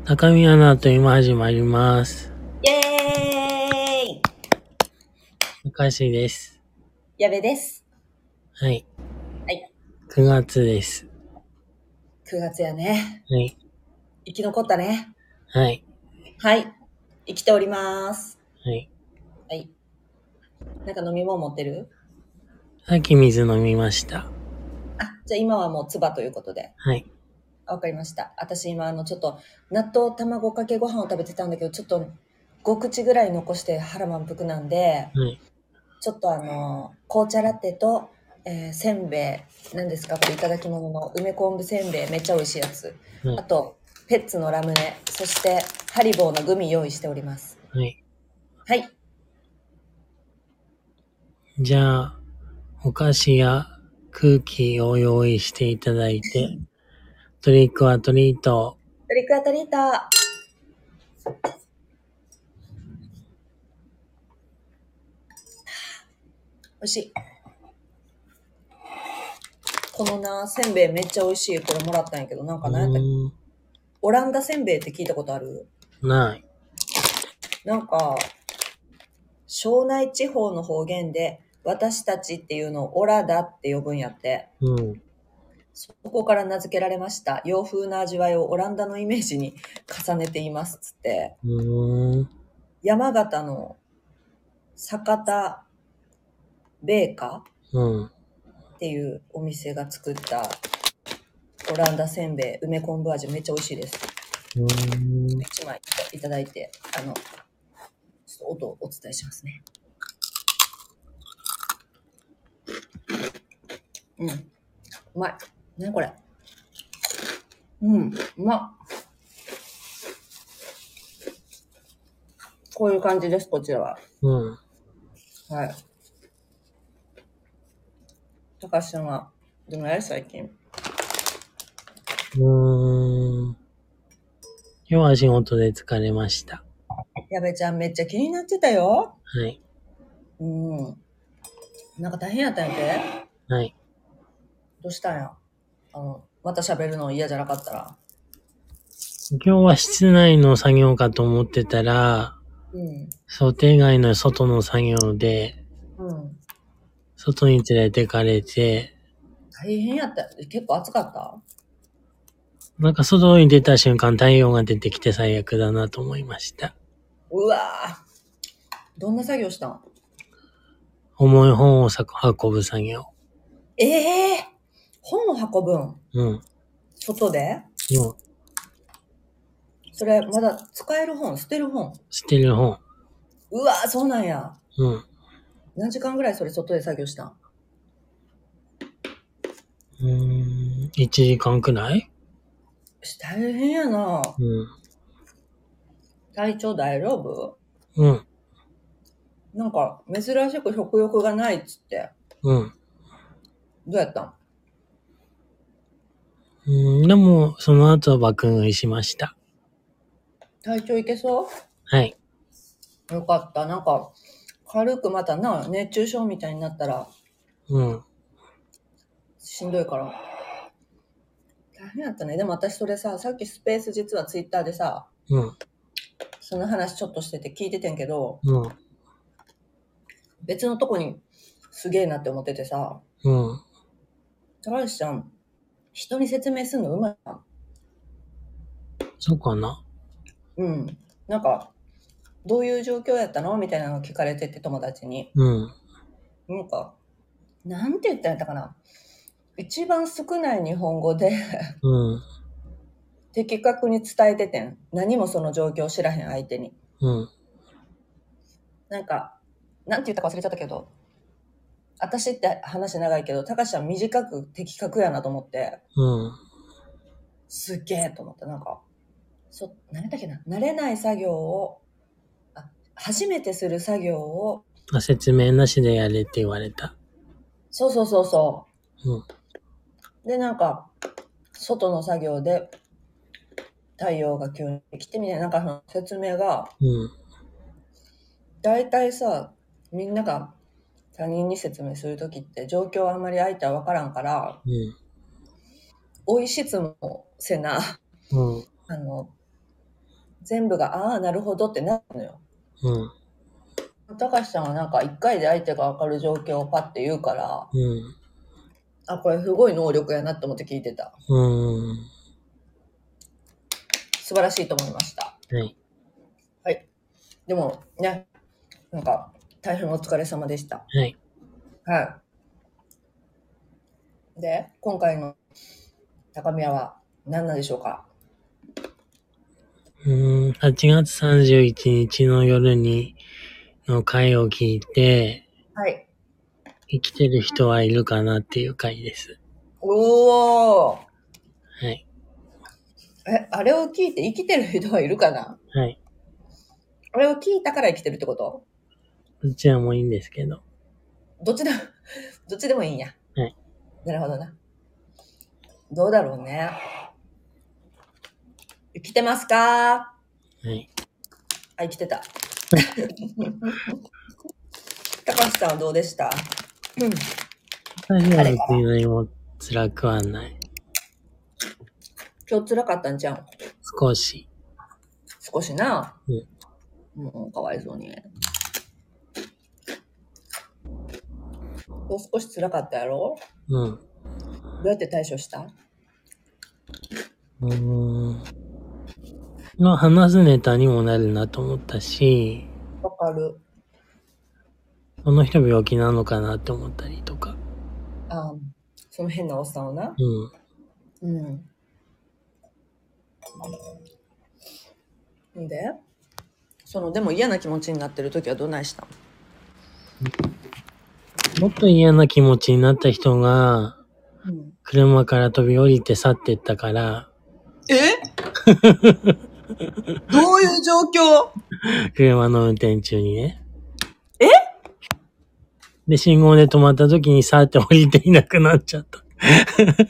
高見アナと今始まります。 イエーイ。 高橋です。 矢部です。 はい。 はい。 9月です。 9月やね。 はい。 生き残ったね。 はい。 はい。生きております。 はい。 はい。なんか飲み物持ってる？ さっき水飲みました。 じゃあ今はもう唾ということで。 はい。 わかりました。私今ちょっと納豆卵かけご飯を食べてたんだけど、ちょっと5口ぐらい残して腹満腹なんで、 はい。 ちょっと紅茶ラテと、せんべい、何ですかこれいただき物の梅昆布せんべい、めっちゃ美味しいやつ。 はい。 あと、ペッツのラムネ、そしてハリボーのグミ用意しております。 はい。 はい。 じゃあ、お菓子や空気を用意していただいて、トリックはトリート。 トリックアトリート。美味しい。このな、せんべいめっちゃ美味しい。これもらったんやけど、なんか何やったっけ？オランダせんべいって聞いたことある？ ない。 なんか、庄内地方の方言で、私たちっていうのをオラだって呼ぶんやって。そこから名付けられました。洋風な味わいをオランダのイメージに重ねています。つって。山形の酒田ベーカっていうお店が作ったオランダせんべい、梅昆布味めっちゃ美味しいです。1枚いただいて、ちょっと音をお伝えしますね。うん。うまい。何これ。うん。うまっ。こういう感じです、こちらは。はい。高橋さんは、どのやる最近？ 今日は仕事で疲れました。 矢部ちゃんめっちゃ気になってたよ。 はい。 なんか大変やったんやて？ はい。 どうしたんや？また喋るの嫌じゃなかったら。 今日は室内の作業かと思ってたら、想定外の外の作業で、外に連れてかれて、 大変やった。結構暑かった？ なんか外に出た瞬間太陽が出てきて最悪だなと思いました。 うわぁ。どんな作業したん？ 重い本を運ぶ作業。 本を運ぶん？外で？それ、まだ使える本？捨てる本？ 捨てる本。 うわぁ、そうなんや。何時間ぐらいそれ外で作業したん ？1時間くらい？ 大変やな。体調大丈夫？なんか、珍しく食欲がないっつって。どうやったん？でも、その後爆食いしました。 体調いけそう？ はい。 よかった。なんか、軽くまたな、熱中症みたいになったら、しんどいから。大変やったね。でも私それさ、さっきスペース実はツイッターでさ、その話ちょっとしてて聞いててんけど、別のとこにすげえなって思っててさ、高橋さん、人に説明するのうまいな。 そうかな。 なんか、どういう状況やったのみたいなの聞かれてて友達に。なんか、なんて言ったんやったかな。一番少ない日本語で的確に伝えててん。何もその状況を知らへん相手に。なんか、なんて言ったか忘れちゃったけど、私って話長いけど、高橋は短く的確やなと思って、すっげえと思った。なんか、何だっけな、慣れない作業を、初めてする作業を、 説明なしでやれって言われた。 そう。で、なんか、外の作業で太陽が急に来てみたいな、なんかその説明が、大体さ、みんなが他人に説明するときって状況あんまり相手は分からんから、追い質問せな、 全部が、ああ、なるほどってなるのよ。高橋さんはなんか一回で相手が分かる状況をパッて言うから、あ、これすごい能力やなって思って聞いてた。素晴らしいと思いました。はい。でもね、なんか大変お疲れ様でした。はい。で、今回の高宮は何なんでしょうか ？8月31日の夜の回を聞いて、 はい。 生きてる人はいるかなっていう回です。 おー。 はい。 あれを聞いて生きてる人はいるかな？ はい。 あれを聞いたから生きてるってこと？ どちらもいいんですけど。 どっちでもいいんや。 はい。 なるほどな。どうだろうね。生きてますか？ はい。 生きてた。高橋さんはどうでした？ 私は別に何も辛くはない。 今日辛かったんじゃん。 少しな。 うん。 かわいそうに。少し辛かったやろ？どうやって対処した？ 話すネタにもなるなと思ったし。 わかる。 この人病気なのかなって思ったりとか。 その変なおっさんをな。ででも嫌な気持ちになってる時はどないしたの？もっと嫌な気持ちになった人が、車から飛び降りて去ってったから。 どういう状況？ 車の運転中にね。で、信号で止まった時にさーって降りていなくなっちゃった。 そんな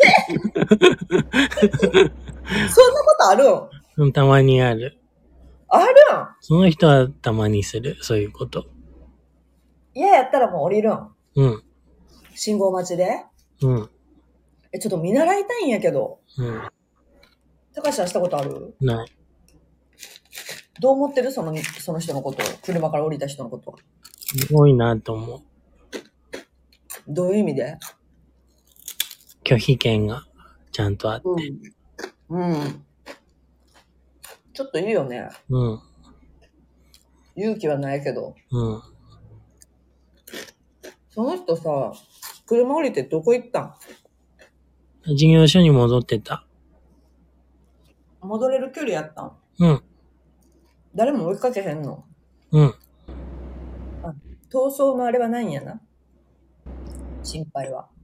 ことある？ たまにある。 あるん？ その人はたまにする、そういうこと。 嫌やったらもう降りるん？信号待ちで？ちょっと見習いたいんやけど。高橋さんしたことある？ ない。 どう思ってる？その人のことを。車から降りた人のことは。 すごいなと思う。 どういう意味で？ 拒否権がちゃんとあって。 ちょっといいよね。勇気はないけど。その人さ、車降りてどこ行ったん？ 事業所に戻ってた。 戻れる距離やったん？誰も追いかけへんの？逃走のあれはないんやな。心配は。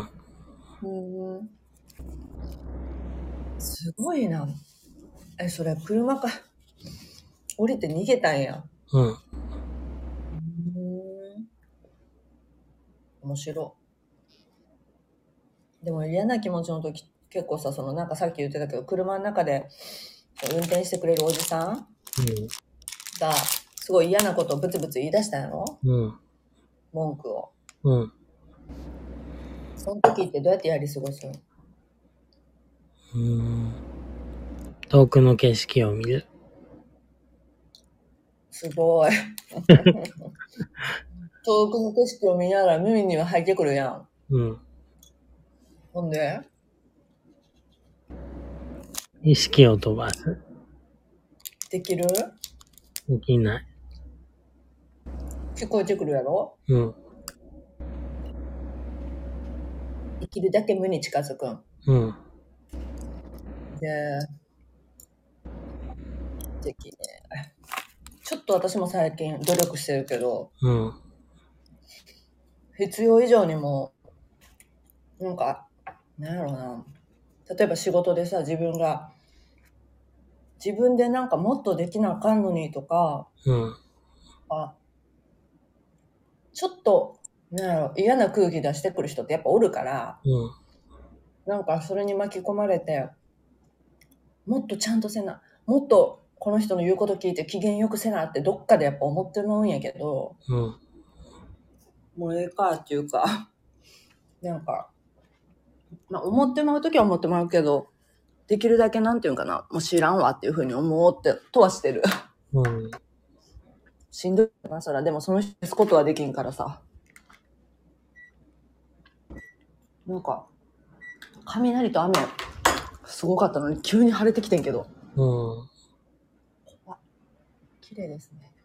すごいな。それ車から降りて逃げたんや。面白。でも嫌な気持ちの時結構さ、なんかさっき言ってたけど、車の中で運転してくれるおじさんがすごい嫌なことをブツブツ言い出したんやろ？文句を。その時ってどうやってやり過ごすの？ 遠くの景色を見る。 すごい。遠くの景色を見ながら耳には入ってくるやん。ほんで？ 意識を飛ばす。 できる？ できない。 聞こえてくるやろ？できるだけ無に近づくん。できね。ちょっと私も最近努力してるけど、必要以上にも、なんか、なんやろうな。例えば仕事でさ、自分でなんかもっとできなあかんのにとか、ちょっと、なんやろ、嫌な空気出してくる人ってやっぱおるから、なんかそれに巻き込まれて、もっとちゃんとせな、もっとこの人の言うこと聞いて機嫌よくせなってどっかでやっぱ思ってまうんやけど、もうええかっていうか、なんか、思ってまうときは思ってまうけど、 できるだけなんていうんかな、もう知らんわっていうふうに思ってとはしてる。 うん。 しんどいな、そら。でもその人消すことはできんからさ。なんか、雷と雨、すごかったのに急に晴れてきてんけど。 うん。 綺麗ですね。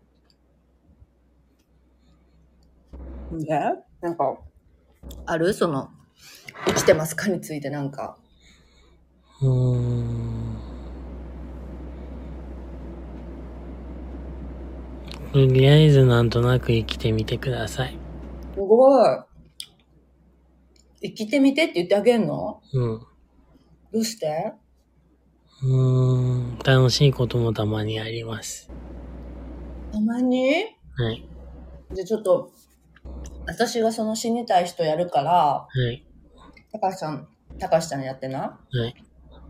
で、なんか、あるその、生きてますかについてなんか。 とりあえずなんとなく生きてみてください。 すごい。生きてみてって言ってあげんの？ うん。 どうして？ 楽しいこともたまにあります。 たまに？ はい。 じゃあちょっと、私がその死にたい人やるから、 はい。 高橋ちゃんやってな。 はい。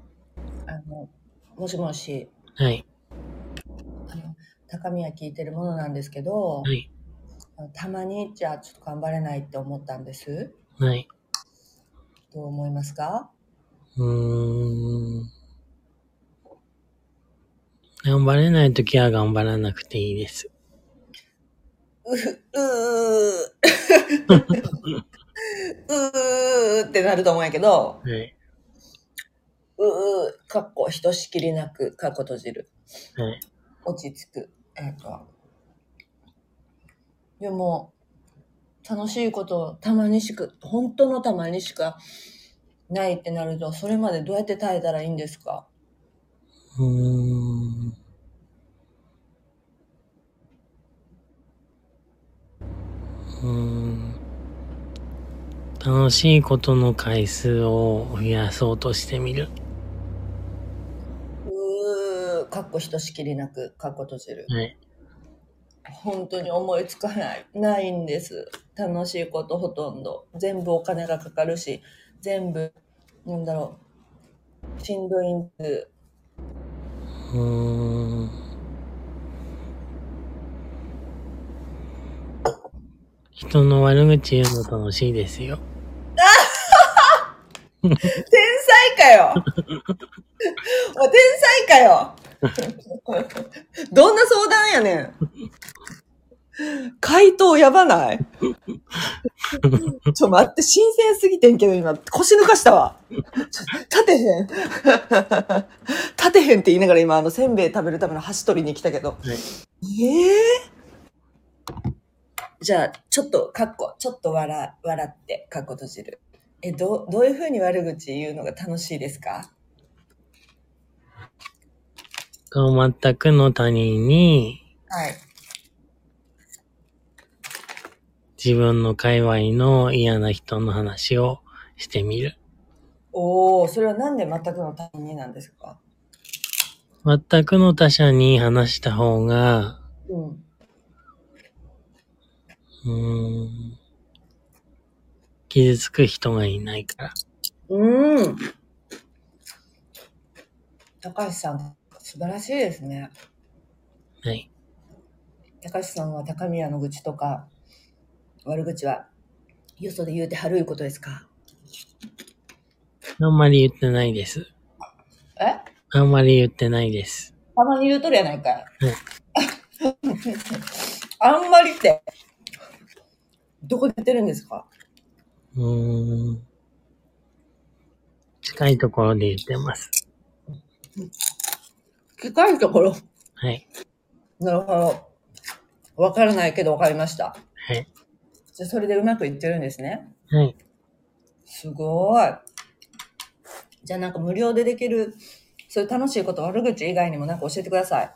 もしもし。 はい。 高宮聞いてるものなんですけど、 はい。 たまにじゃあちょっと頑張れないって思ったんです。 はい。 どう思いますか？ 頑張れないときは頑張らなくていいです。 ってなると思うんやけど、 はい。 かっこひとしきりなく、かっこ閉じる。 はい。 落ち着く。でも、楽しいことたまにしか、本当のたまにしかないってなると、それまでどうやって耐えたらいいんですか？ 楽しいことの回数を増やそうとしてみる。 かっこひとしきりなく、かっこ閉じる。 はい。 本当に思いつかない。ないんです。楽しいことほとんど。全部お金がかかるし、全部、なんだろう、しんどいんです。 人の悪口言うの楽しいですよ。 天才かよ天才かよどんな相談やねん。回答やばない待って、新鮮すぎてんけど今、腰抜かしたわ。立てへん。立てへんって言いながら今、せんべい食べるための箸取りに来たけど。はい、じゃあ、ちょっと笑って、かっこ閉じる。どういうふうに悪口言うのが楽しいですか？ 全くの他人に、 はい。 自分の界隈の嫌な人の話をしてみる。 おー、それはなんで全くの他人になんですか？ 全くの他者に話した方が、傷つく人がいないから。 高橋さん、素晴らしいですね。 はい。 高橋さんは高宮の愚痴とか悪口はよそで言うてはるいうことですか？ あんまり言ってないです。あんまり言ってないです。 たまに言うとるやないかい。 はい。 あんまりって、どこで言ってるんですか？ 近いところで言ってます。 近いところ。 はい。 なるほど。わからないけどわかりました。 はい。 じゃあそれでうまくいってるんですね。 はい。 すごい。じゃあなんか無料でできる、そういう楽しいこと悪口以外にもなんか教えてください。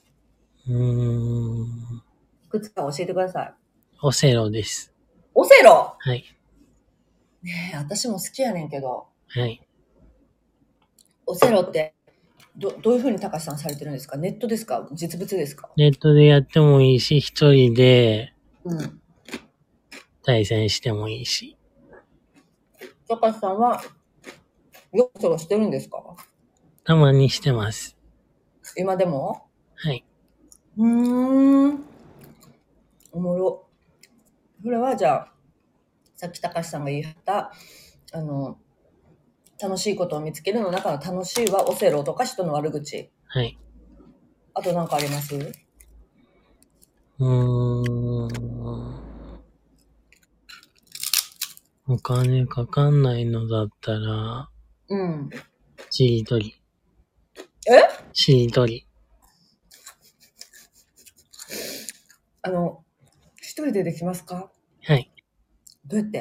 いくつか教えてください。 オセロです。 オセロ？ はい。 ねえ、私も好きやねんけど。 はい。 オセロって、どういうふうに高橋さんされてるんですか？ネットですか？実物ですか？ ネットでやってもいいし、一人で対戦してもいいし。 高橋さんは、オセロしてるんですか？ たまにしてます。 今でも？ はい。 おもろ。それはじゃあ、さっき高橋さんが言いはった、 楽しいことを見つけるの中の楽しいはオセロとか人の悪口。 はい。 あと何かあります？ お金かかんないのだったら、しりとり。しりとり。 一人でできますか？ はい。 どうやって？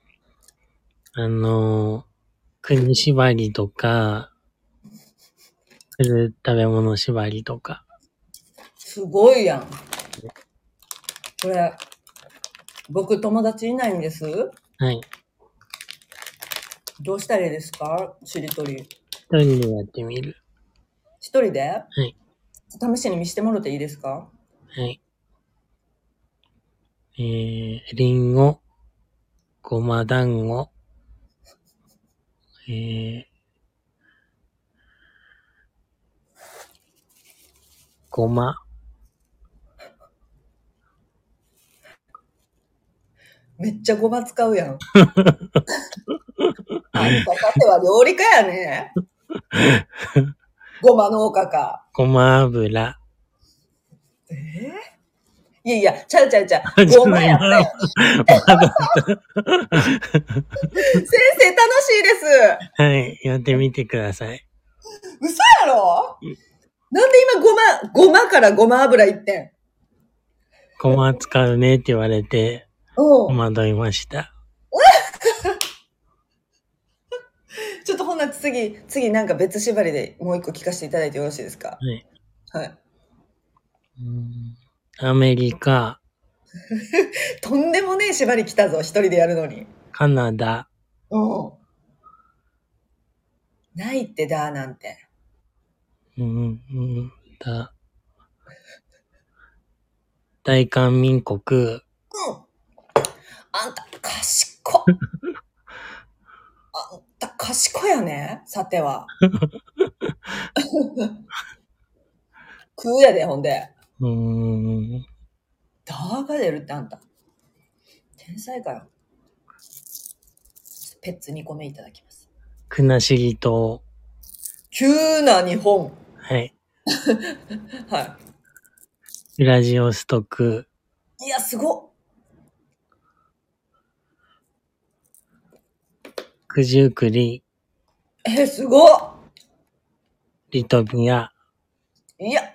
国縛りとか、食べ物縛りとか。 すごいやん。これ、僕友達いないんです。 はい。 どうしたらいいですか？しりとり。 一人でやってみる。 一人で？ はい。 試しに見してもらっていいですか？ はい。りんご、ごま団子、ごま。 めっちゃごま使うやん。あんたかては料理家やね。ごま農家か。 ごま油。 いやいや、ちゃう。ごまやったよ。先生楽しいです。 はい。やってみてください。 嘘やろ？なんで今ごまからごま油いってん？ ごま使うねって言われて、戸惑いました。 ちょっとほんな次なんか別縛りでもう一個聞かせていただいてよろしいですか？ はい。 はい。 アメリカ。 とんでもねえ縛り来たぞ、一人でやるのに。 カナダ。 ないってだなんて。 大韓民国。 あんた賢っ。あんた賢やね、さては。食うやで、ほんで。ダーが出るってあんた。天才かよ。ペッツ2個目いただきます。 国後島。 急な日本。 はい。 はい。 ウラジオストク。 いや、すごっ。 九十九里。 すごっ。 リトビア。 いや。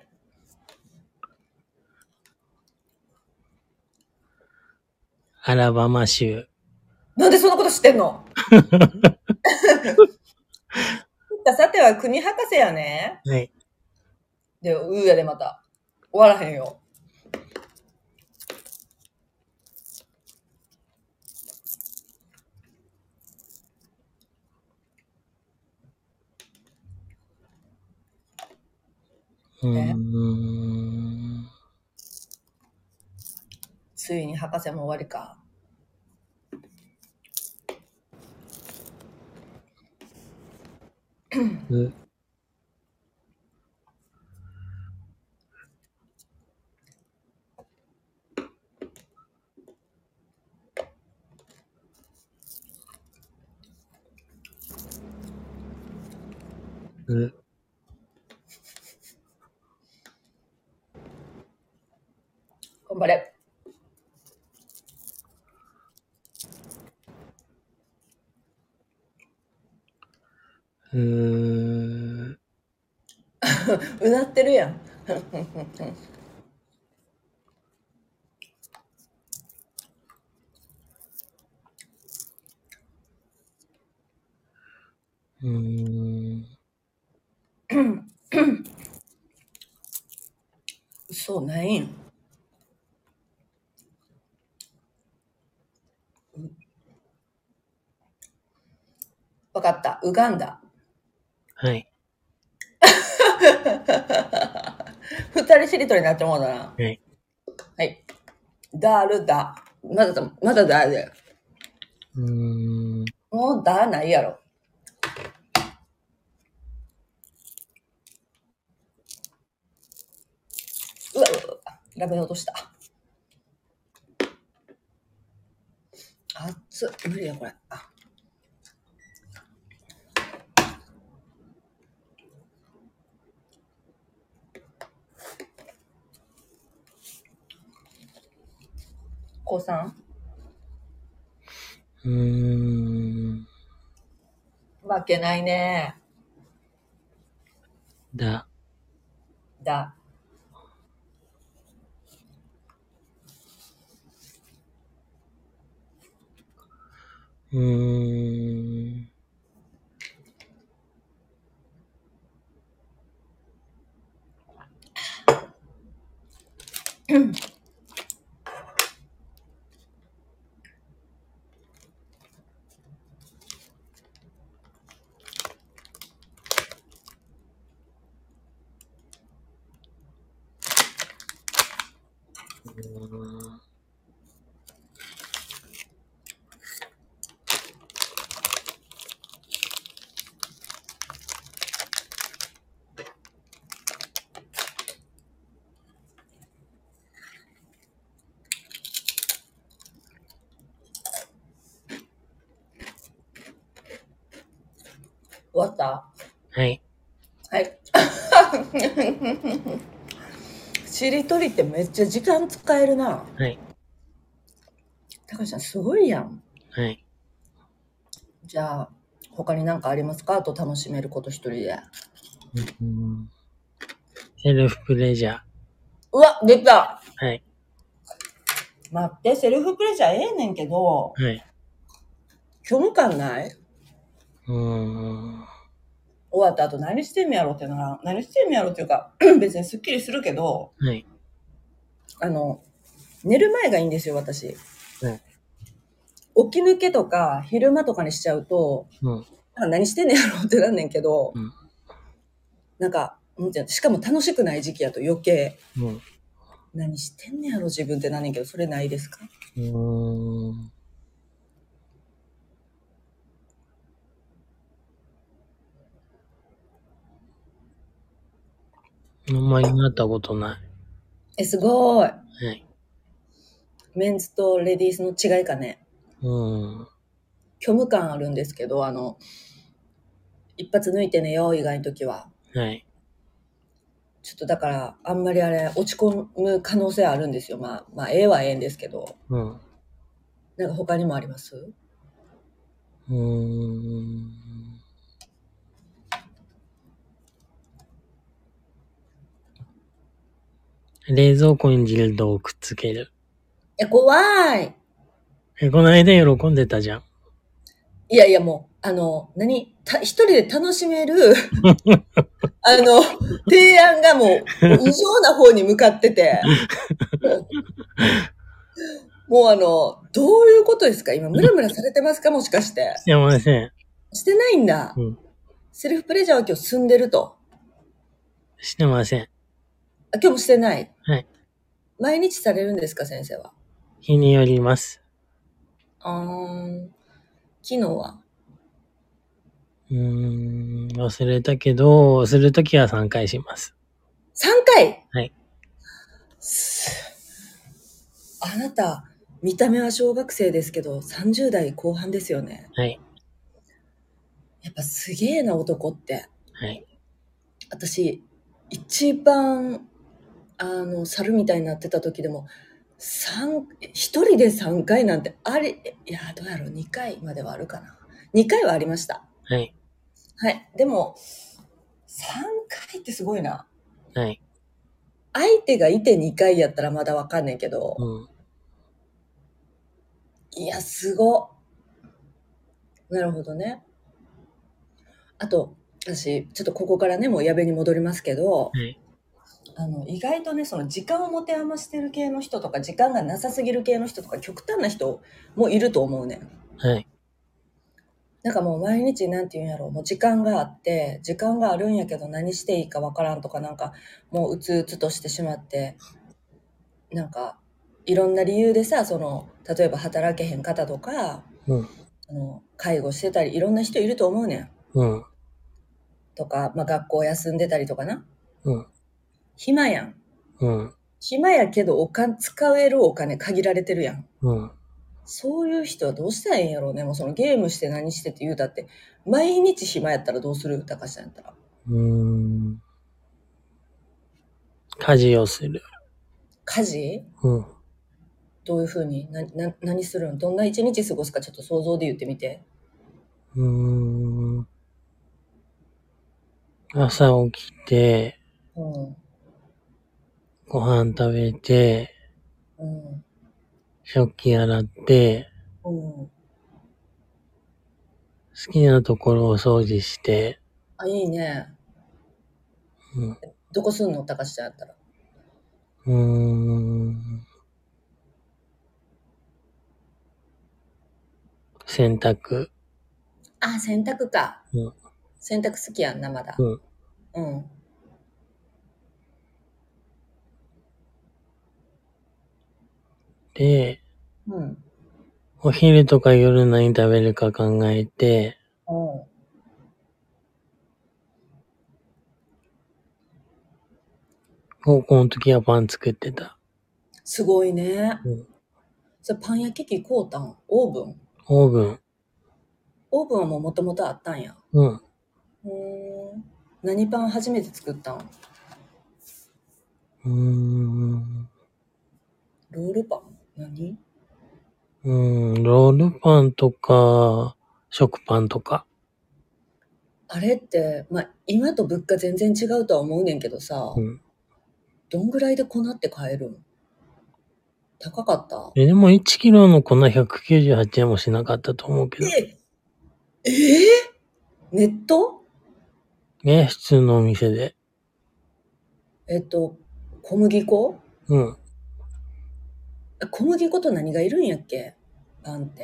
アラバマ州。 なんでそんなこと知ってんの？さては国博士やね。 はい。 で、やでまた。終わらへんよ。ついに博士も終わりか。頑張れ。うなってるやん。そうないん。わかった。ウガンダ。 はい。 二人しりとりになってもうだな。 はい。 はい。ダールダ。まだダーで。もうダーないやろ。うわ、ラベル落とした。熱っ。無理や、これ。 子さん。負けないね。 だ。 終わった？ はい。 はい。しりとりってめっちゃ時間使えるな。 はい。 たかしさんすごいやん。 はい。 じゃあ、他に何かありますか？あと楽しめること一人で。 セルフプレジャー。 うわ、出た。 はい。 待って、セルフプレジャーええねんけど、 はい。 虚無感ない？ 終わった後何してんのやろって何してんのやろっていうか、別にスッキリするけど、 はい。 寝る前がいいんですよ、私。 はい。 起き抜けとか昼間とかにしちゃうと、何してんのやろってなんねんけど、なんか、しかも楽しくない時期やと余計、何してんねやろ自分ってなんねんけど、それないですか？ あんまりなったことない。 すごい。 はい。 メンズとレディースの違いかね。虚無感あるんですけど、一発抜いて寝よう以外の時は。 はい。 ちょっとだから、あんまりあれ、落ち込む可能性あるんですよ。まあ、ええはええんですけど。なんか他にもあります？ 冷蔵庫にジルドをくっつける。 怖い。 この間喜んでたじゃん。 いやいやもう、一人で楽しめる、提案がもう異常な方に向かってて。もうどういうことですか？今、ムラムラされてますか？もしかして。 してません。 してないんだ。セルフプレジャーは今日済んでると。 してません。 今日もしてない。 はい。 毎日されるんですか、先生は？ 日によります。 昨日は？ 忘れたけど、するときは3回します。 3回？ はい。 あなた、見た目は小学生ですけど、30代後半ですよね。 はい。 やっぱすげえな、男って。 はい。 私、一番、猿みたいになってた時でも、一人で3回なんて、あれ、いや、どうやろう、2回まではあるかな。2回はありました。 はい。 はい。でも、3回ってすごいな。 はい。 相手がいて2回やったらまだわかんねんけど、いや、すご。なるほどね。あと、私、ちょっとここからね、もう矢部に戻りますけど、意外とね、その時間を持て余してる系の人とか、時間がなさすぎる系の人とか、極端な人もいると思うねん。 はい。 なんかもう毎日なんて言うんやろう、もう時間があって、時間があるんやけど何していいかわからんとか、なんかもううつうつとしてしまって、なんかいろんな理由でさ、例えば働けへん方とか、介護してたり、いろんな人いると思うねん。とか、まあ学校休んでたりとかな。暇やん。暇やけど使えるお金限られてるやん。そういう人はどうしたらいいんやろうね。もうそのゲームして何してって言うたって、毎日暇やったらどうする？高橋さんやったら。 家事をする。 家事？ どういうふうに何するん？どんな一日過ごすかちょっと想像で言ってみて。 朝起きて、 うん。 ご飯食べて、 うん。 食器洗って、 うん。 好きなところを掃除して、 あ、いいね。 うん。 どこすんの？高橋ちゃんやったら。 洗濯。 あ、洗濯か。 うん。 洗濯好きやんな、まだ。 うん。 うん。 で、 うん。 お昼とか夜何食べるか考えて、 うん。 高校の時はパン作ってた。 すごいね。 うん。 それパン焼き器買うたん？オーブン？ オーブン。 オーブンはもともとあったんや。 うん。 何パン初めて作ったん？ロールパン？何？ ロールパンとか、食パンとか。 あれって、まあ、今と物価全然違うとは思うねんけどさ、 うん。 どんぐらいで粉って買えるん？高かった？ でも1キロの粉198円もしなかったと思うけど。 えネット？ 普通のお店で。 小麦粉？ うん。 小麦粉と何がいるんやっけ？パンって。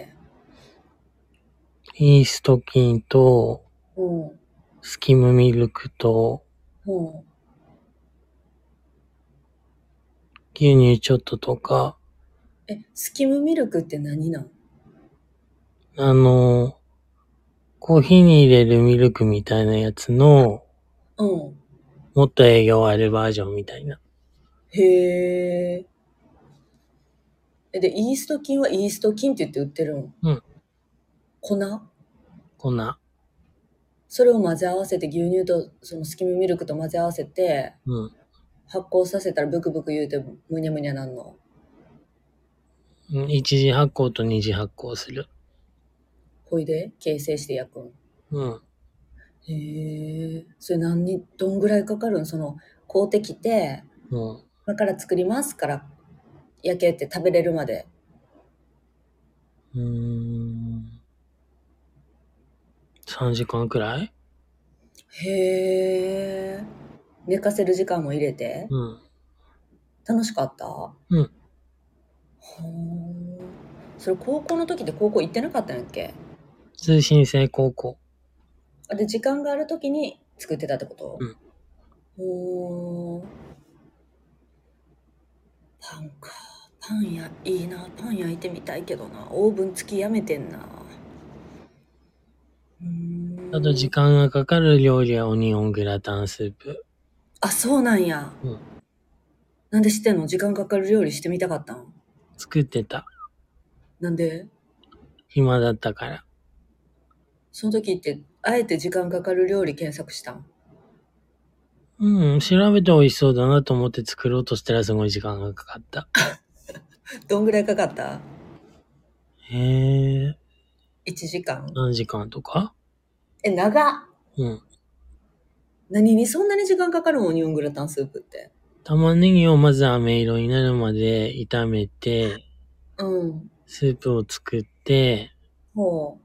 イースト菌と、 うん。 スキムミルクと、 うん。 牛乳ちょっととか、 スキムミルクって何なん？ コーヒーに入れるミルクみたいなやつの、 うん。 もっと栄養あるバージョンみたいな。 へえ。で、イースト菌はイースト菌って言って売ってるん？ うん。 粉？ 粉。 それを混ぜ合わせて、牛乳とそのスキムミルクと混ぜ合わせて、 うん。 発酵させたらブクブク言うてむにゃむにゃなんの？ 一次発酵と二次発酵する。 ほいで形成して焼くん？ うん。 へえ。それどんぐらいかかるん？買うてきて、 うん。 今から作りますから焼けて食べれるまで。 3時間くらい。 へえ。寝かせる時間も入れて。 うん。 楽しかった？はうん。 ー。それ高校の時って高校行ってなかったんやっけ？ 通信制高校。 で、時間がある時に作ってたってこと？ うん。 おー。パンか。パンいいな。パン焼いてみたいけどな。オーブン付きやめてんな。 あと時間がかかる料理はオニオングラタンスープ。 あ、そうなんや。 うん。 なんで知ってんの？時間かかる料理してみたかったん？ 作ってた。 なんで？ 暇だったから。 その時って、あえて時間かかる料理検索したん？ うん。調べて美味しそうだなと思って作ろうとしたらすごい時間がかかった。 どんぐらいかかった？ 1 1 時間？ 何時間とか。 長っ。 うん。 何にそんなに時間かかるの？オニオングラタンスープって。 玉ねぎをまず飴色になるまで炒めて、 うん。 スープを作って、 ほ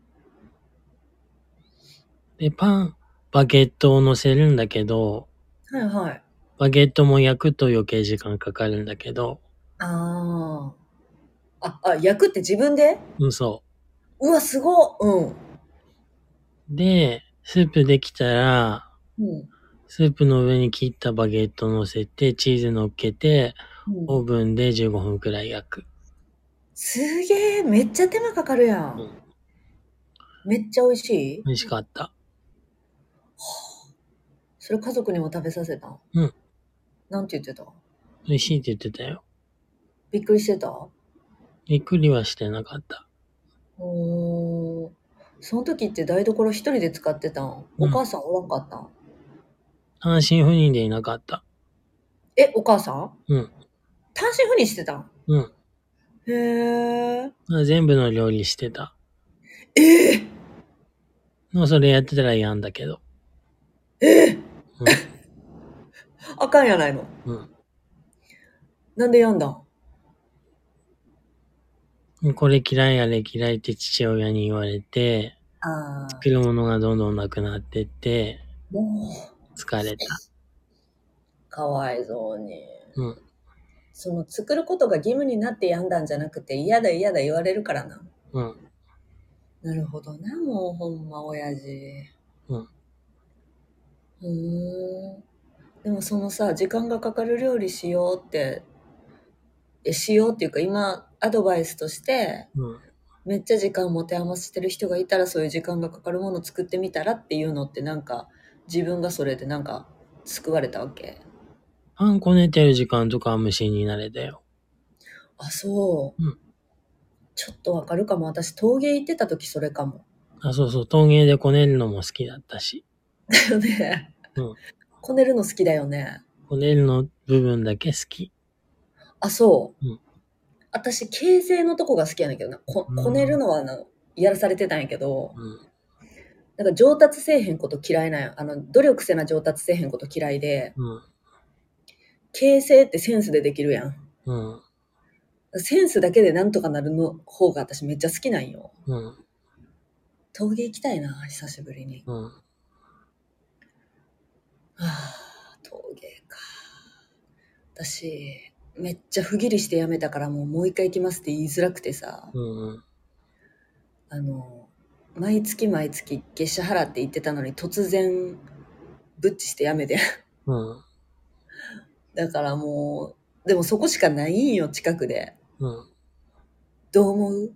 で、バゲットを乗せるんだけど、 う。はいはい。 バゲットも焼くと余計時間かかるんだけど、 あ焼くって自分で？ うん、そうわ、すごっ。うん。 で、スープできたら、 うん。 スープの上に切ったバゲット乗せて、チーズ乗っけて、オーブンで15分くらい焼く。 すげえ、めっちゃ手間かかるやん。 うん。 めっちゃ美味しい？ 美味しかった。 それ家族にも食べさせた？ うん。 なんて言ってた？ 美味しいって言ってたよ。 びっくりしてた？ びっくりはしてなかった。 おー。その時って台所一人で使ってたん？お母さんおらんかったん？ 単身赴任でいなかった。 お母さん？ うん。 単身赴任してたん？ うん。 へえ。 全部の料理してた。それやってたら嫌んだけど。 あかんやないの。なんでやんだん。これ嫌いあれ嫌いって父親に言われて、作るものがどんどんなくなってって、疲れた。 かわいそうに。その作ることが義務になってやんだんじゃなくて、嫌だ嫌だ言われるからな。なるほどな、もうほんま親父。でもそのさ、時間がかかる料理しようって、しようっていうか今アドバイスとして、めっちゃ時間持て余してる人がいたらそういう時間がかかるもの作ってみたらっていうのってなんか自分がそれでなんか救われたわけ？ パンこねてる時間とかは無心になれたよ。 あ、そう。ちょっとわかるかも。私陶芸行ってた時それかも。 そうそう。陶芸でこねるのも好きだったし。 だよね。こねるの好きだよね。 こねるの部分だけ好き。 あ、そう。私、形成のとこが好きやねんけどな。こねるのはやらされてたんやけど、なんか上達せえへんこと嫌いなんや。努力せな上達せえへんこと嫌いで、形成ってセンスでできるやん。センスだけでなんとかなるの方が私めっちゃ好きなんよ。陶芸行きたいな、久しぶりに。陶芸か。私、めっちゃ不義理してやめたからもう一回行きますって言いづらくてさ。毎月毎月月謝払って行ってたのに突然、ブッチしてやめて。だからもう、でもそこしかないんよ、近くで。どう思う？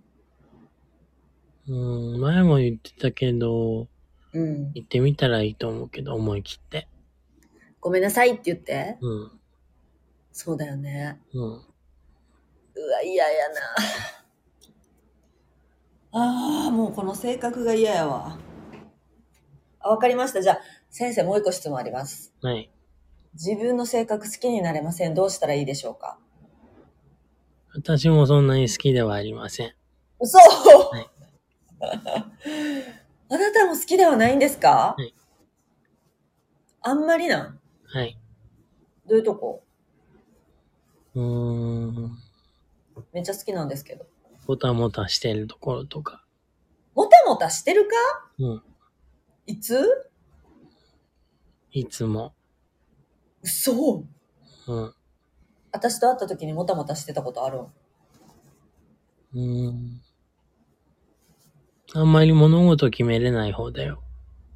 前も言ってたけど、行ってみたらいいと思うけど、思い切って。 ごめんなさいって言って。そうだよね。うわ、嫌やな。もうこの性格が嫌やわ。わかりました。じゃあ、先生もう一個質問あります。 はい。 自分の性格好きになれません。どうしたらいいでしょうか？ 私もそんなに好きではありません。 嘘、はい、あなたも好きではないんですか？はい。あんまりなん？ はい。 どういうとこ？めっちゃ好きなんですけど。 もたもたしてるところとか。 もたもたしてるか？いつ？ いつも。 嘘。私と会った時にもたもたしてたことある？ あんまり物事決めれない方だよ。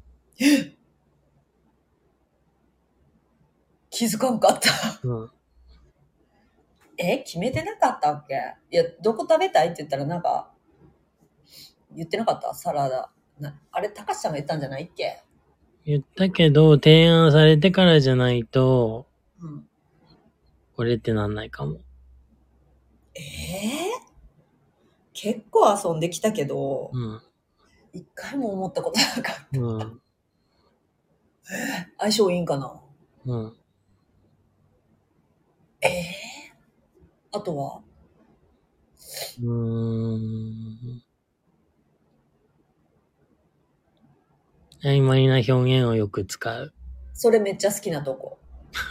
気づかんかった。決めてなかったっけ？いや、どこ食べたいって言ったらなんか、言ってなかった？サラダ。あれ、高橋さんが言ったんじゃないっけ？ 言ったけど、提案されてからじゃないと、これってなんないかも。 結構遊んできたけど、一回も思ったことなかった。相性いいんかな？あとは？ 曖昧な表現をよく使う。 それめっちゃ好きなとこ。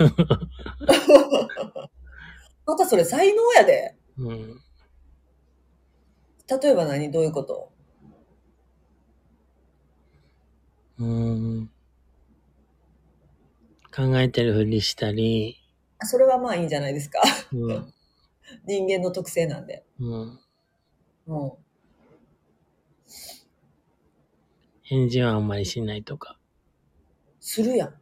またそれ才能やで。例えば何？どういうこと？ 考えてるふりしたり。 それはまあいいんじゃないですか。人間の特性なんで。 返事はあんまりしないとか。 するやん。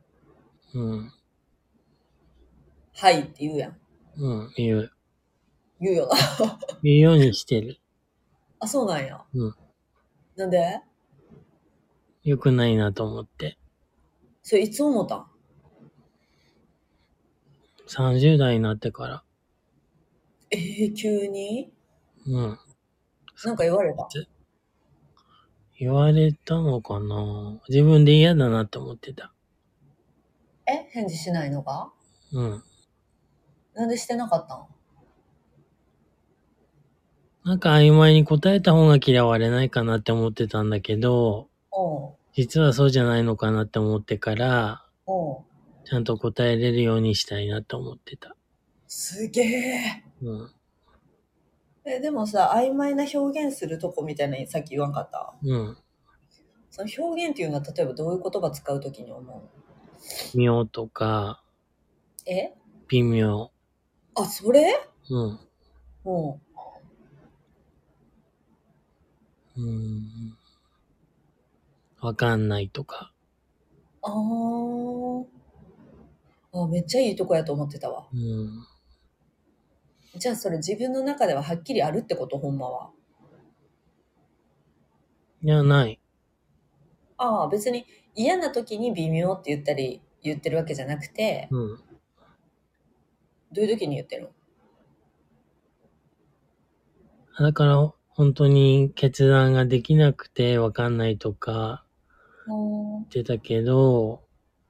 はいって言うやん。 言う。 言うよな。 言うようにしてる。 あ、そうなんや。なんで？ 良くないなと思って。 それいつ思ったん ？30代になってから。 急に？なんか言われた？ 言われたのかな？自分で嫌だなって思ってた。 返事しないのか？なんでしてなかったん？ なんか曖昧に答えた方が嫌われないかなって思ってたんだけど、実はそうじゃないのかなって思ってから、ちゃんと答えれるようにしたいなと思ってた。 すげえ。 うん。 でもさ、曖昧な表現するとこみたいなさっき言わんかった？ うん。 その表現っていうのは例えばどういう言葉使うときに思う？ 妙とか、微妙。 あ、それ？ うん。 うん。 わかんないとか。 あめっちゃいいとこやと思ってたわ。 うん。 じゃあそれ自分の中でははっきりあるってこと？ほんまは。 いや、ない。 別に嫌な時に微妙って言ってるわけじゃなくて、 うん。 どういう時に言ってるだから、本当に決断ができなくてわかんないとかの？ 言ってたけど、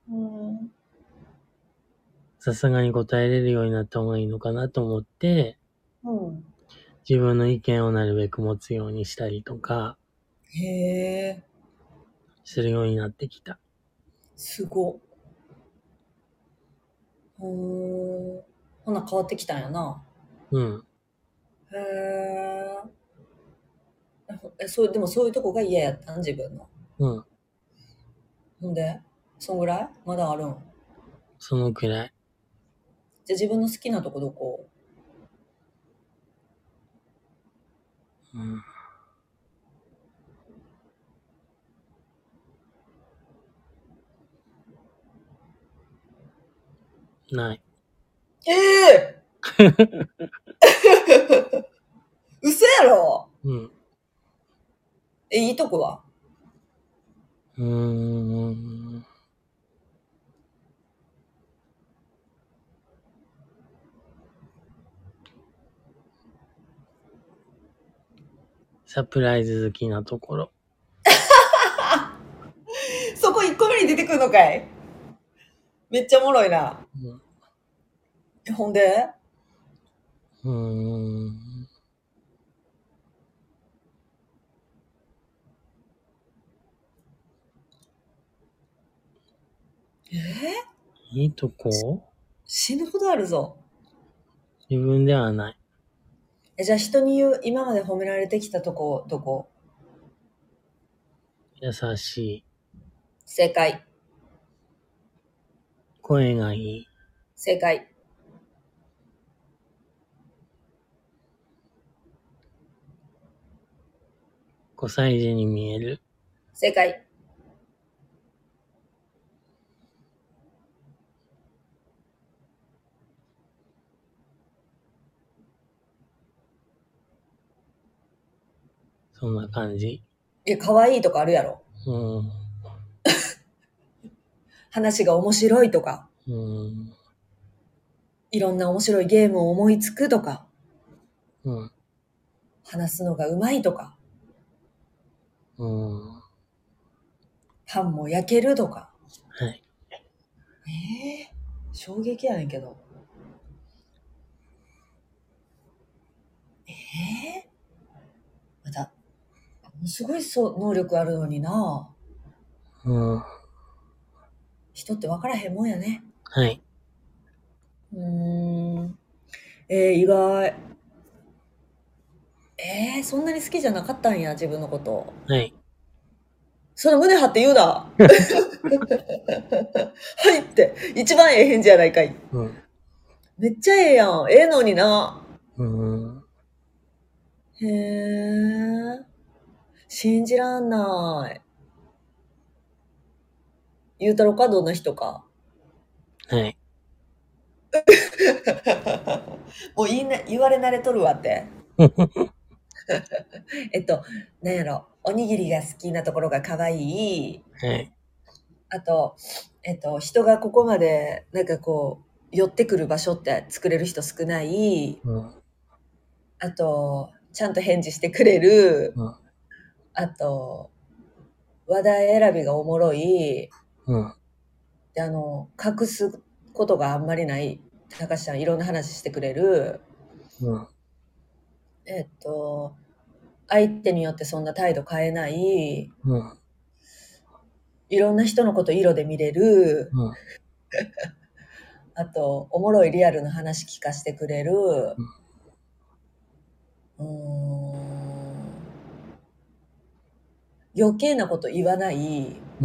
さすがに答えれるようになった方がいいのかなと思って、自分の意見をなるべく持つようにしたりとか、 へえ、 するようになってきた。 すごっ。ほな変わってきたんやな。 うん。 へえ。でもそういうとこが嫌やったん自分の？ うん。 ほんでそんぐらいまだあるん？ そのくらい。 じゃあ自分の好きなとこどこ？ うん。ない。 え嘘やろ？ うん。 いいとこは？ サプライズ好きなところ。 そこ1個目に出てくるのかい？めっちゃおもろいな。ほんで？ いいとこ？ 死ぬほどあるぞ。 自分ではない。 じゃあ人に言う、今まで褒められてきたとこ、どこ？ 優しい。 正解。 声がいい。 正解。 5歳児に見える。 正解。 そんな感じ。 可愛いとかあるやろ。話が面白いとか。いろんな面白いゲームを思いつくとか。話すのがうまいとか。パンも焼けるとか。 はい。 衝撃やねんけど。また、すごい能力あるのにな。人って分からへんもんやね。 はい。 意外。そんなに好きじゃなかったんや、自分のこと。 はい。 その胸張って言うな。はいって、一番ええ返事やないかい。めっちゃええやん。ええのにな。へえ。信じらんない。言うたろか、どんな人か。 はい。 もう言われ慣れとるわって。なんやろ。おにぎりが好きなところが可愛い。 はい。 あと、人がここまで、寄ってくる場所って作れる人少ない。あと、ちゃんと返事してくれる。あと、話題選びがおもろい。で、隠すことがあんまりない。高橋さんいろんな話してくれる。 相手によってそんな態度変えない、 うん。 いろんな人のこと色で見れる、 うん。 あと、おもろいリアルな話聞かせてくれる、余計なこと言わない、 うん。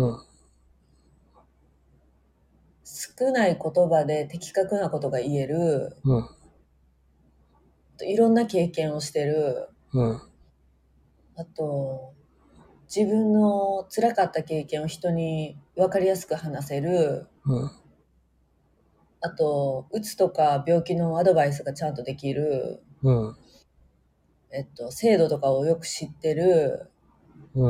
少ない言葉で的確なことが言える、 うん。 いろんな経験をしてる、 うん。 あと、自分の辛かった経験を人に分かりやすく話せる、 うん。 あと、うつとか病気のアドバイスがちゃんとできる、 うん。 制度とかをよく知ってる、 うん。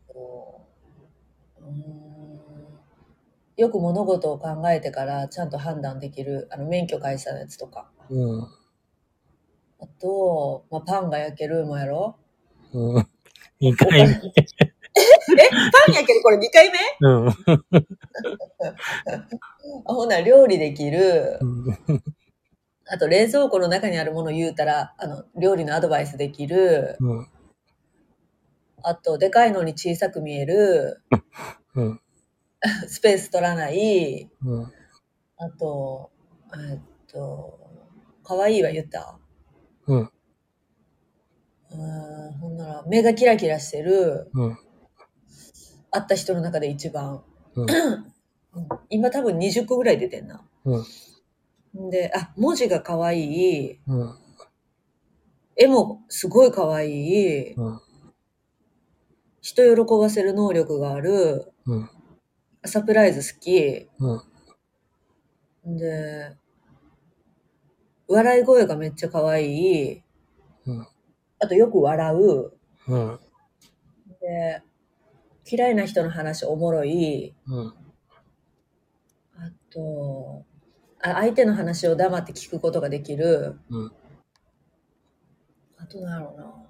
うーんよく物事を考えてからちゃんと判断できる、免許返したやつとか。 うん。 あと、パンが焼けるもやろ。 うん。2回目。 パン焼けるこれ2回目。 うん。 ほな、料理できる。 うん。 あと、冷蔵庫の中にあるものを言うたら、料理のアドバイスできる。 うん。 あと、でかいのに小さく見える。 うん。 スペース取らない。 うん。 あと、えっかわいいは言った。 うん。 ほんなら、目がキラキラしてる。 うん。 会った人の中で一番。 うん。 今多分20個ぐらい出てんな。 うん。 で、文字が可愛い。 うん。 絵もすごい可愛い。 うん。 人喜ばせる能力がある。 うん。 サプライズ好き。 うん。 で、笑い声がめっちゃ可愛い。 うん。 あとよく笑う。 うん。 で、嫌いな人の話おもろい。 うん。 あと、相手の話を黙って聞くことができる。 うん。 あとなんやろうな。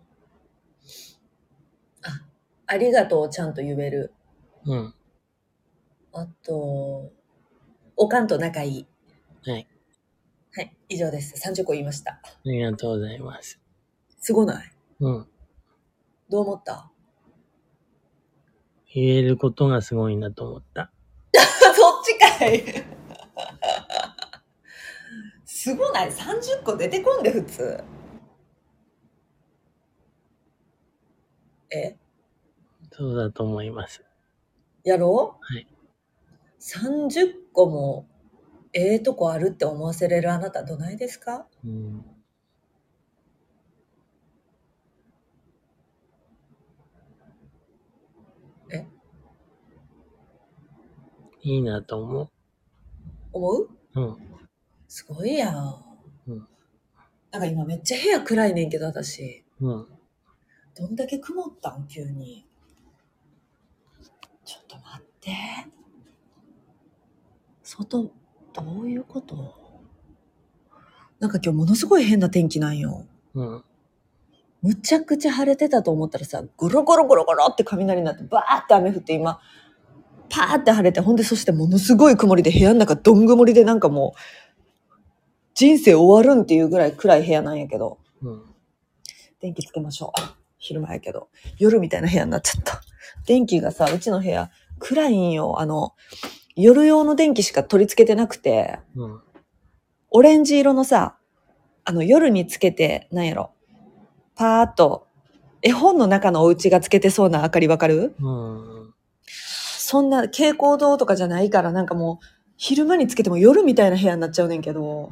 ありがとうをちゃんと言える。 うん。 あと、おかんと仲いい。 はい。 はい、以上です。30個言いました。 ありがとうございます。 すごない？ うん。 どう思った？ 言えることがすごいなと思った。 そっちかい。すごない？ 30 個出てこんで普通。 そうだと思います。 やろはい。 う？ 30 個もとこあるって思わせれるあなたどないですか？ うん。いいなと思思う？ う。うん。 すごいやん。 うん。 なんか今めっちゃ部屋暗いねんけど私。 うん。 どんだけ曇ったん急に。ちょっと待って。外、どういうこと？なんか今日ものすごい変な天気なんよ。 うん。 むちゃくちゃ晴れてたと思ったらさ、ゴロゴロゴロゴロって雷になって、バーって雨降って今、パーって晴れて、ほんでそしてものすごい曇りで部屋の中どん曇りでなんかもう、人生終わるんっていうぐらい暗い部屋なんやけど。 うん。 電気つけましょう。昼間やけど。夜みたいな部屋になっちゃった。電気がさ、うちの部屋暗いんよ。夜用の電気しか取り付けてなくて、 うん。 オレンジ色のさ、夜につけて、なんやろ。パーっと、絵本の中のお家がつけてそうな明かりわかる？ うん。 そんな蛍光灯とかじゃないからなんかもう昼間につけても夜みたいな部屋になっちゃうねんけど、 うん。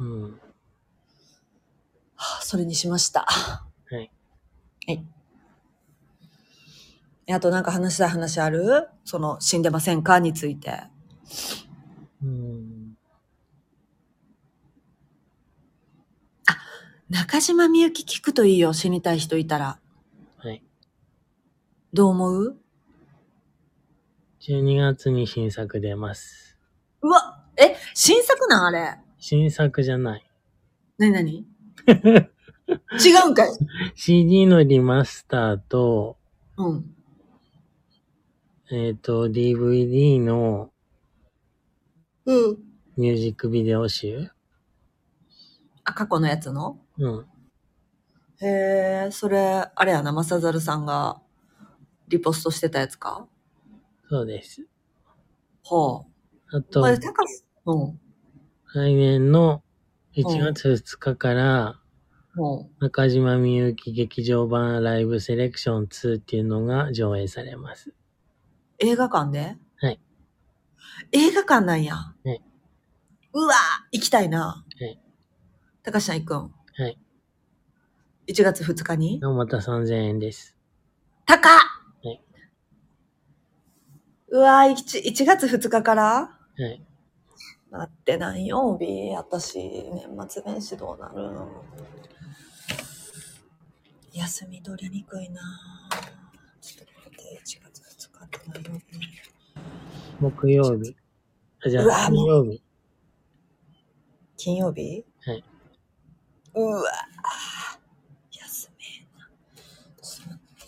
それにしました。 はい。 はい。あとなんか話したい話ある？その死んでませんかについて。中島みゆき聞くといいよ、死にたい人いたら。 はい。 どう思う 12月に新作出ます。 うわ、新作なんあれ。 新作じゃない。 なに違うんかい。 CD のリマスターと、 うん。 DVD のうん。 ミュージックビデオ集。 過去のやつの？ うん。 へえ、それ、あれやな、まさざるさんがリポストしてたやつか？ そうです。 はああ。これ、 と、来年の1月2日から、中島みゆき劇場版ライブセレクション2っていうのが上映されます。 映画館で？ はい。 映画館なんや。 はい。 うわ行きたいな。 はい。 高橋さん行くん？ はい。 1月2日に？ また3000円です。 高っ！ はい。 うわ1月2日から？ はい。 待って何曜日？私、年末年始どうなる？休み取りにくいな。ちょっと待って、1月2日って何曜日？ 木曜日。じゃあ、金曜日。 金曜日？ はい。 うわ休めんな。ちょっと待って。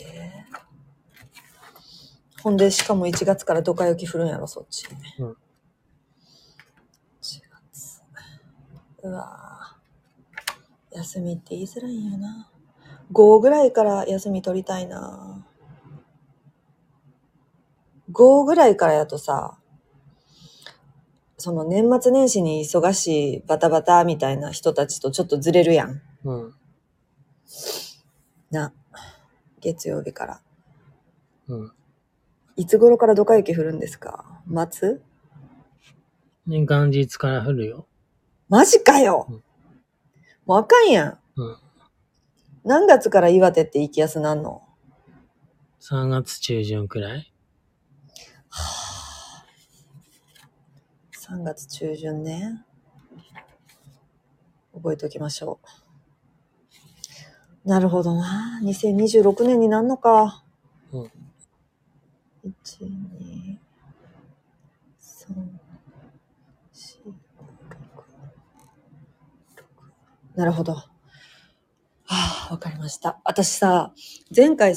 ほんで、しかも1月からドカ雪降るんやろ、そっち。 うん。 1月。うわ休みって言いづらいんよな。5ぐらいから休み取りたいな。5ぐらいからやとさ、その年末年始に忙しいバタバタみたいな人たちとちょっとずれるやん。 うん。 な、月曜日から。 うん。 いつ頃からドカ雪降るんですか？末？ ね、元日から降るよ。 マジかよ、 うん、 もうあかんやん。 うん。 何月から岩手って行きやすなんの ？3月中旬くらい。 3月中旬ね。覚えておきましょう。なるほどな。2026年になんのか。 うん。 1、2、3、4、6。なるほど。わかりました。私さ、前回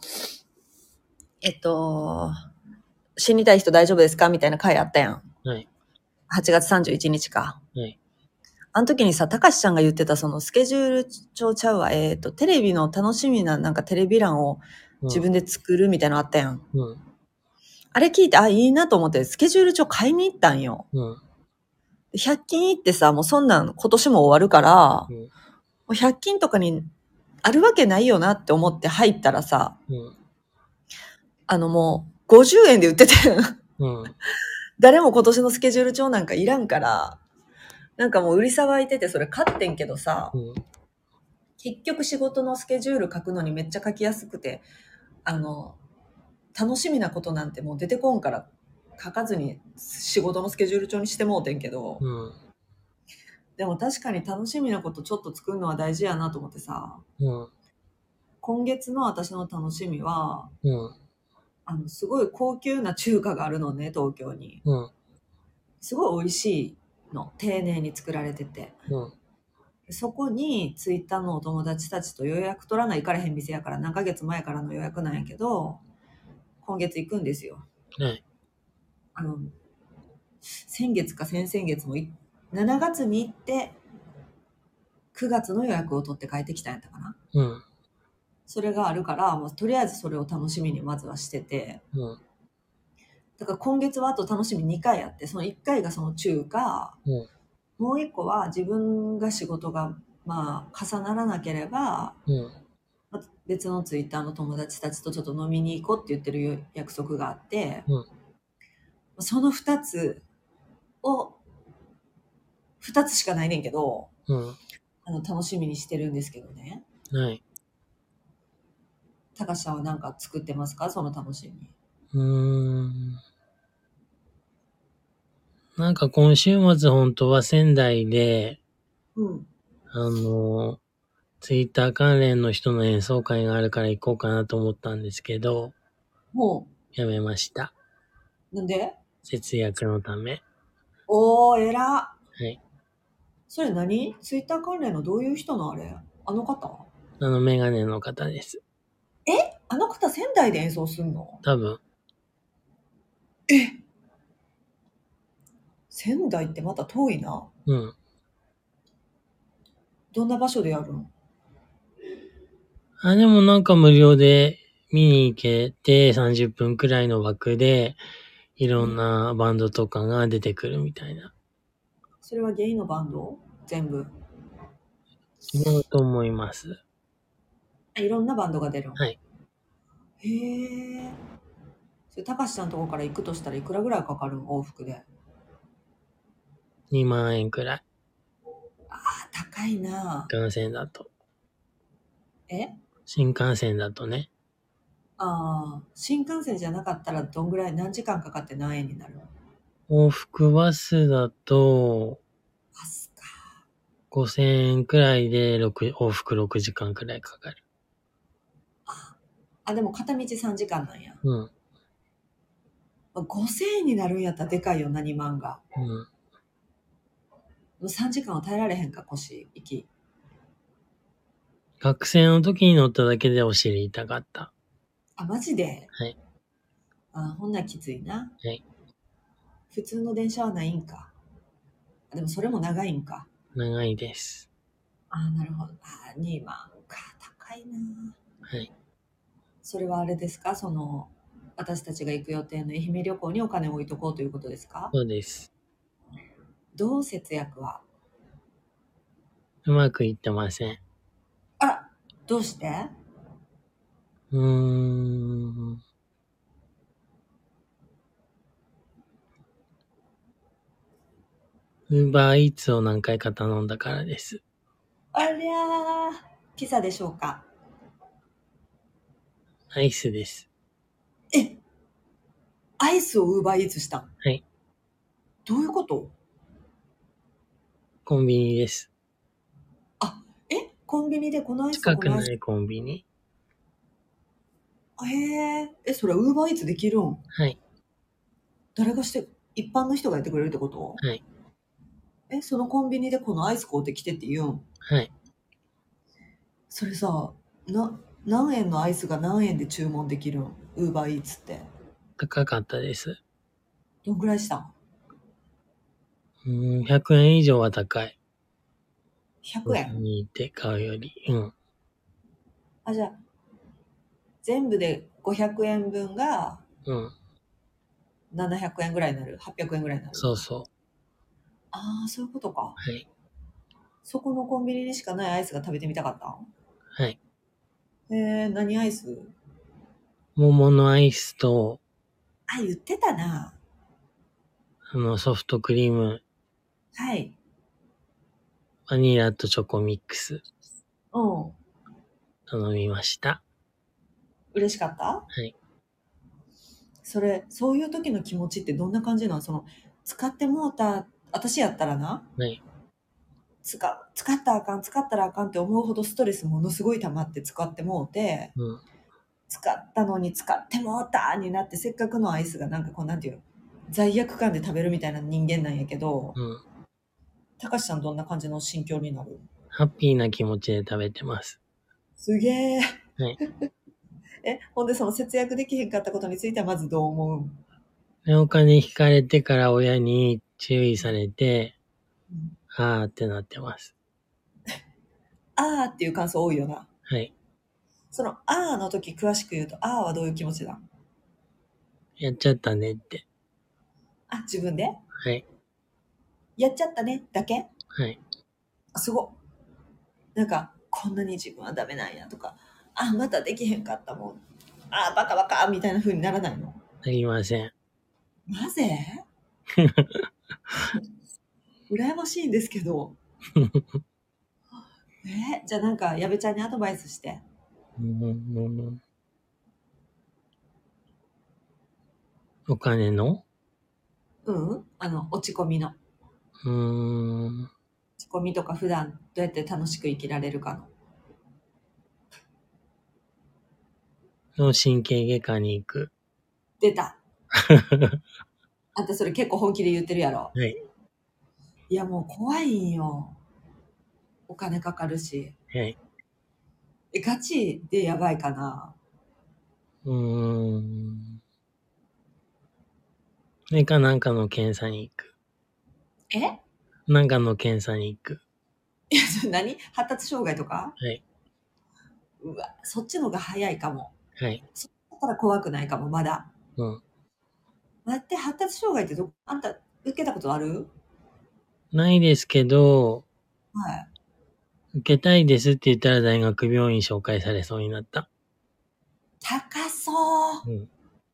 死にたい人大丈夫ですかみたいな回あったやん。 はい。 8月31日か。 はい。 あの時にさ、たかしちゃんが言ってたそのスケジュール帳ちゃうわ。テレビの楽しみななんかテレビ欄を自分で作るみたいなのあったやん。 うん。 あれ聞いて、いいなと思ってスケジュール帳買いに行ったんよ。 うん。 100均行ってさ、もうそんなん今年も終わるから、 うん。 もう100均とかにあるわけないよなって思って入ったらさ、 うん。 もう50円で売っててうん。 誰も今年のスケジュール帳なんかいらんから、なんかもう売りさばいててそれ買ってんけどさ、 うん。 結局仕事のスケジュール書くのにめっちゃ書きやすくて、楽しみなことなんてもう出てこんから書かずに仕事のスケジュール帳にしてもうてんけど、 うん。 でも確かに楽しみなことちょっと作るのは大事やなと思ってさ、 うん。 今月の私の楽しみは、 うん。 すごい高級な中華があるのね、東京に。 うん。 すごい美味しいの。丁寧に作られてて。 うん。 そこにツイッターのお友達たちと予約取らないからへん店やから何ヶ月前からの予約なんやけど、今月行くんですよ。 はい。 先月か先々月も7月に行って9月の予約を取って帰ってきたんやったかな。 うん。 それがあるから、もうとりあえずそれを楽しみにまずはしてて。 うん。 だから今月はあと楽しみ2回あって、その1回がその中華、 うん。 もう1個は自分が仕事がまあ重ならなければ、 うん。 別のツイッターの友達たちとちょっと飲みに行こうって言ってる約束があって、 うん。 その2つを、2つしかないねんけど、 うん。 楽しみにしてるんですけどね。 はい。 高橋さんは何か作ってますか？その楽しみ。 なんか今週末本当は仙台で、 うん。 ツイッター関連の人の演奏会があるから行こうかなと思ったんですけど、 もやめました。 う、なんで？ 節約のため。 おー、偉。 はい。 それ何？ツイッター関連のどういう人のあれ？あの方？ メガネの方です。 あの方仙台で演奏すんの？ 多分。 仙台ってまた遠いな。 うん。 どんな場所でやるの？ でもなんか無料で見に行けて30分くらいの枠でいろんなバンドとかが出てくるみたいな。 それはゲイのバンド全部。 だと思います。 いろんなバンドが出るの。 はい。 へえ。それ、たかしさんのとこから行くとしたらいくらぐらいかかるの往復で。 2万円くらい。 高いな。 新幹線だと。 え新幹線だとね。 新幹線じゃなかったらどんぐらい、何時間かかって何円になるの？ 往復バスだと、 バスか。 5000円くらいで往復6時間くらいかかる。 でも片道3時間なんや。 うん。 5000円になるんやったらでかいよな、2万が。 うん。 もう3時間は耐えられへんか、腰、息。 学生の時に乗っただけでお尻痛かった。 マジで？ はい。 ほんならきついな。 はい。 普通の電車はないんか。でもそれも長いんか。 長いです。 なるほど。2万か。高いな。 はい。 それはあれですか？私たちが行く予定の愛媛旅行にお金を置いとこうということですか？ そうです。 どう節約は？ うまくいってません。 どうして？ うーん。ウーバーイーツを何回か頼んだからです。 ありゃー、ピザでしょうか？ アイスです。 アイスをウーバーイーツしたん？ はい。 どういうこと？ コンビニです。 コンビニでこのアイスと近このアイス。 くないコンビニ。 へえ。それウーバーイーツできるん？ はい。 誰がして、一般の人がやってくれるってこと？ はい。 そのコンビニでこのアイス買うてきてって言うん？ はい。 それさ、何円のアイスが何円で注文できるん？ウーバーイーツって。 高かったです。 どんぐらいしたん？ 100円以上は高い。 100 コンビ円。 ニ行って買うより。うん。 じゃあ、全部で500円分がうん。 700円ぐらいになる？ 800 円ぐらいになる？ そうそそういうことか。 う。はい。 そこのコンビニにしかないアイスが食べてみたかったん？ はい。 何アイス？ 桃のアイスと、 言ってたな。 ソフトクリーム、 はい。 バニラとチョコミックスうん。 頼みました。 嬉しかった？ はい。 そういう時の気持ちってどんな感じなの？使ってもうた、私やったらな、 はい。 使ったらあかん、使ったらあかんって思うほどストレスものすごい溜まって使ってもうて、 うん。 使ったのに使ってもうたになって、せっかくのアイスがなんかなんていうの、罪悪感で食べるみたいな人間なんやけど、 うん。 たかしさんどんな感じの心境になる？ ハッピーな気持ちで食べてます。 すげえ。 はい。 ほんでその節約できへんかったことについてはまずどう思う？ で、お金引かれてから親に注意されて、 うん、 あーってなってます。 っていう感想多いよな。 はい。 そのの時詳しく言うと、はどういう気持ちだ？ やっちゃったねって。 自分ではい。 やっちゃったねだけ？ はい。 すごっ。なんか、こんなに自分はダメなんやとか、またできへんかったもん。バカバカみたいな風にならないの？ なりません。 なぜ？羨ましいんですけど。じゃあなんか、矢部ちゃんにアドバイスして。 お金の落ち込みの。落ち込みとか普段どうやって楽しく生きられるかの。 脳神経外科に行く。 出た。あんたそれ結構本気で言ってるやろ。 はい。 いやもう怖いんよ。お金かかるし。 はい。 ガチでやばいかな。 何かなんかの検査に行く。なんかの検査に行く。 いや、何？発達障害とか？ はい。 うわ、そっちの方が早いかも。 はい。 そったら怖くないかも、まだ。 うん。 待って、発達障害ってあんた、受けたことある？ ないですけど、 はい。 受けたいですって言ったら大学病院紹介されそうになった。 高そう。 うん。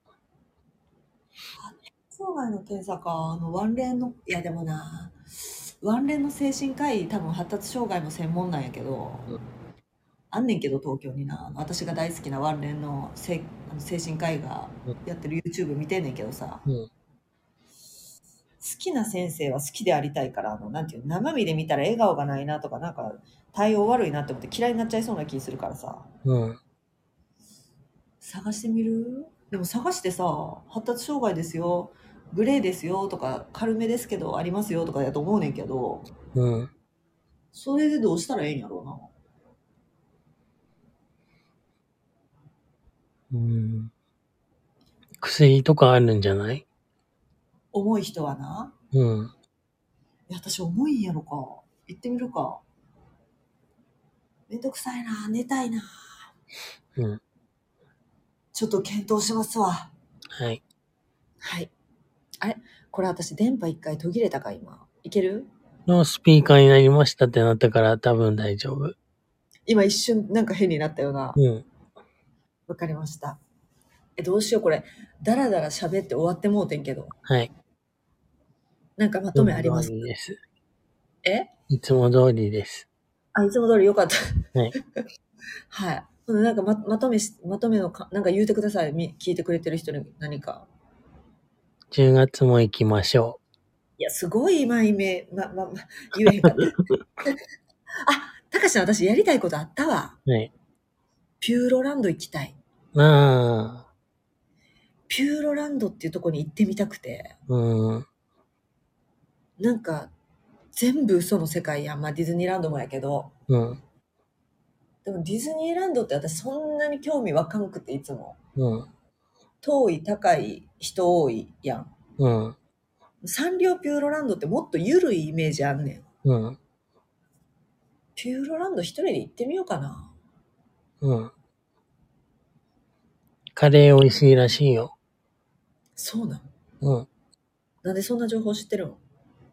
発達障害の検査か。ワンレンの、いやでもな、ワンレンの精神科医、多分発達障害も専門なんやけど、 うん。 あんねんけど東京にな、私が大好きなワンレンの精神科医がやってる YouTube 見てんねんけどさ、 うん。 好きな先生は好きでありたいから、なんていう、生身で見たら笑顔がないなとか、なんか対応悪いなって思って嫌いになっちゃいそうな気するからさ、 うん。 探してみる？でも探してさ、発達障害ですよ、グレーですよとか、軽めですけどありますよとかやと思うねんけど、 うん。 それでどうしたらええんやろうな。 うん。薬とかあるんじゃない？ 重い人はな。 うん。 いや、私重いんやろか。行ってみるか。めんどくさいな、寝たいな。 うん。 ちょっと検討しますわ。 はい。 はい。あれこれ私電波一回途切れたか今。いける？ のスピーカーになりましたってなったから多分大丈夫。 今一瞬なんか変になったよな。 うん。 わかりました。どうしようこれ。だらだら喋って終わってもうてんけど。 はい。 なんかまといつも通めあります？ りです。 えいつも通りです。 あ、いつも通りよかった。 はい。 はい。なんかまとめのなんか言うてください。聞いてくれてる人に何か。 10月も行きましょいや、すごい今言えへんかった。あ、たかしさん私やりたいことあったわ。 う。はい。 ピューロランド行きたい。 あピューロランドっていうところに行ってみたくて。 あ、うん。 なんか、全部嘘の世界やん。まあディズニーランドもやけど。 うん。 でもディズニーランドって私そんなに興味わかんくていつも。 うん。 遠い、高い、人多いやん。 うん。 サンリオピューロランドってもっと緩いイメージあんねん。 うん。 ピューロランド一人で行ってみようかな。 うん。カレー美味しいらしいよ。 そうなん？ うん。 なんでそんな情報知ってるの？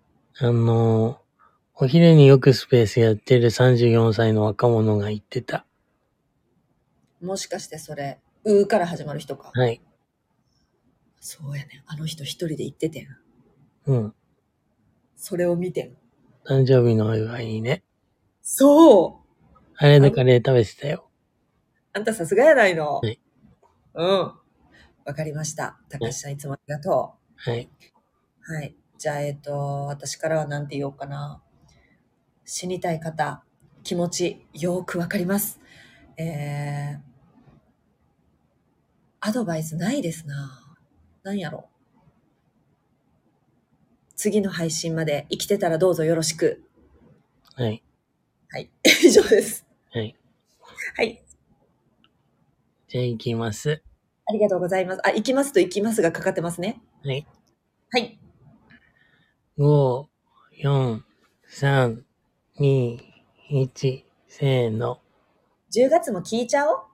お昼によくスペースやってる34歳の若者が言ってた。 もしかしてそれ、うーから始まる人か。 はい。 そうやねん。あの人一人で行っててん。 うん。 それを見てん。 誕生日のお祝いにね。 そうあれあでカレー食べてたよ。 あんたさすがやないの。 はい。 うん。わかりました。 はい。 高橋さんいつもありがとはい。 う。はい。じゃあ、私からは何て言おうかな。死にたい方、気持ち、よくわかります。えー、アドバイスないですな。なんやろ。次の配信まで生きてたらどうぞよろしく。 はい。 はい。以上です。 はい。 はい。 じゃあ行きます。 ありがとうございます。あ、行きますと行きますがかかってますね。 はい。 はい。 5、4、3、2、1、せーの。 10月も聞いちゃおう。